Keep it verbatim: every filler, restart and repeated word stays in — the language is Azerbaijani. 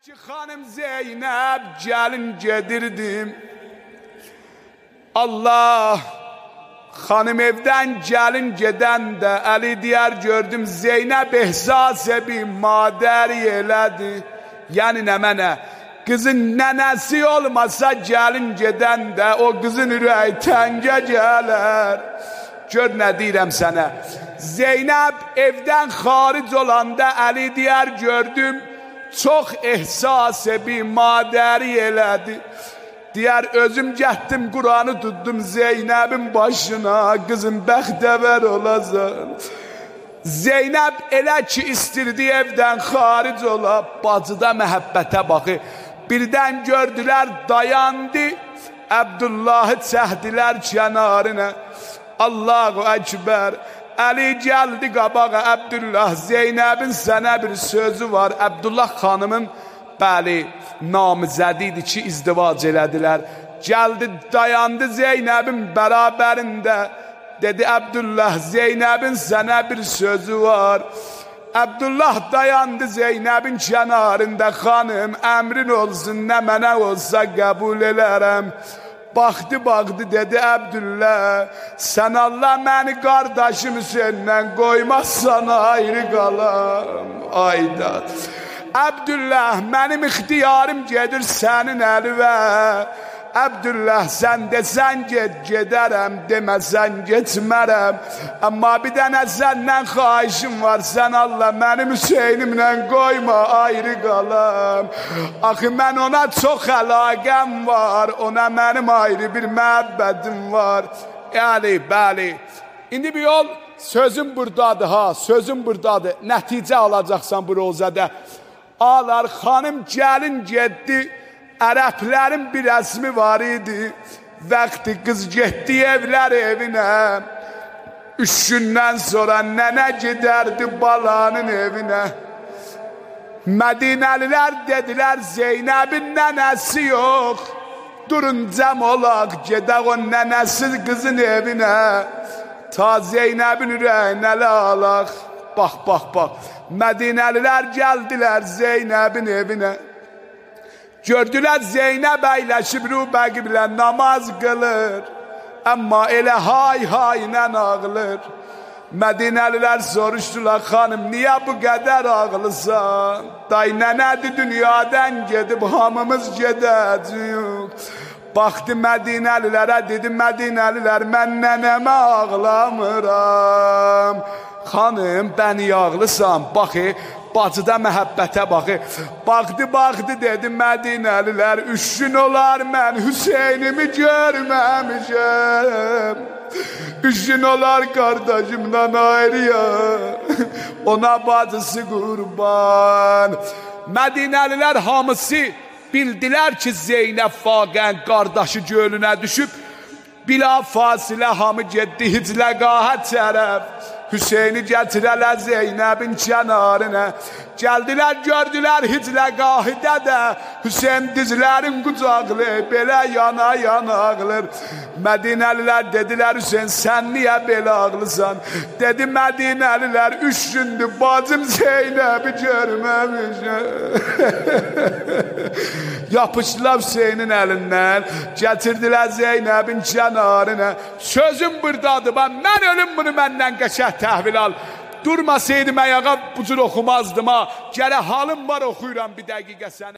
Xanım Zeynəb gəlin gedirdim. Allah, xanım evdən gəlin gedəndə Əli diyər gördüm Zeynəb ehsas bir madəri elədi. Yəni nə mənə? Qızın nənəsi olmasa gəlin gedəndə o qızın ürəyi təngə gələr. Gör nə deyirəm sənə. Zeynəb evdən xaric olanda Əli diyər gördüm çox ehsas bir madəri elədi. Diyər özüm gətdim Quranı tutdum Zeynəbin başına, qızım bəxtəvər olacaq. Zeynəb elə ki istirdi evdən xaric ola, bacıda məhəbbətə baxı. Birdən gördülər dayandı, Əbdullahı çəhdilər kənarına. Allahu Əkbər. Əli gəldi qabağa, Əbdullah, Zeynəbin sənə bir sözü var. Əbdullah xanımın, bəli, namizədi idi ki, izdivac elədilər. Gəldi, dayandı Zeynəbin bərabərində. Dedi, Əbdullah, Zeynəbin sənə bir sözü var. Əbdullah dayandı Zeynəbin kənarında. Xanım, əmrin olsun, nə mənə olsa qəbul elərəm. Baxdı, baxdı, dedi, Əbdullah, sən Allah məni qardaşım Hüseyndən qoymazsan ayrı qalam. Ayda. Əbdullah, mənim ixtiyarım gedir sənin əlinə. Əbdullah, sən desən get, gedərəm, deməsən getmərəm. Amma bir dənə səndən xahişim var, sən Allah mənim Hüseynimlə qoyma ayrı qalam. Axı mən ona çox əlaqəm var, ona mənim ayrı bir məhəbbətim var. Yəni, bəli. İndi bir yol, sözüm buradadır ha, sözüm buradadır. Nəticə alacaqsan bu rozədə. Ağlar, xanım gəlin getdi. Ərəblərin bir rəsmi var idi. Vaxtı qız getdi evlər evinə. Üç gündən sonra nənə gedərdi balanın evinə. Mədinəlilər dedilər Zeynəbin nənəsi yox. Durun cəm olaq, gedək o nənəsiz qızın evinə. Ta Zeynəbin ürəyinələ alaq. Bax, bax, bax. Mədinəlilər gəldilər Zeynəbin evinə. Gördülər Zeynəb əyləşib rübəqiblə namaz qılır. Amma elə hay hayla ağlır. Mədinəlilər soruşdular, xanım, niyə bu qədər ağlısan? Day, nənədir dünyadan gedib, hamımız gedəcəyik. Baxdı Mədinəlilərə, dedi, Mədinəlilər, mən nənəmə ağlamıram. Xanım, bəni ağlısan, baxı, bacıda məhəbbətə baxı. Baxdı, baxdı, dedi Mədinəlilər, üç gün olar mən Hüseynimi görməmişəm. Üç gün olar qardaşımdan ayrıyam, ona bacısı qurban. Mədinəlilər hamısı bildilər ki, Zeynəb vaqən qardaşı gölünə düşüb, bila fasilə hamı getdi hicləqaha tərəf. Hüseyni gətirələr Zeynəbin kənarına. Gəldilər, gördülər hicləqahidə də Hüseyn dizlərin qucaqlı, belə yana yana ağlır. Mədinəlilər dedilər, Hüseyn, sən niyə belə ağlısan? Dedi, Mədinəlilər, üç gündür bacım Zeynəbi görməmişəm. Yapışdılar Hüseynin əlindən, gətirdilər Zeynəbin kənarına. Sözüm buradadır, mən ölüm bunu məndən qəşək təhvil al. Durmasaydım ayağa bu cür oxumazdım ha. Gələ halım var oxuyuram bir dəqiqə səni.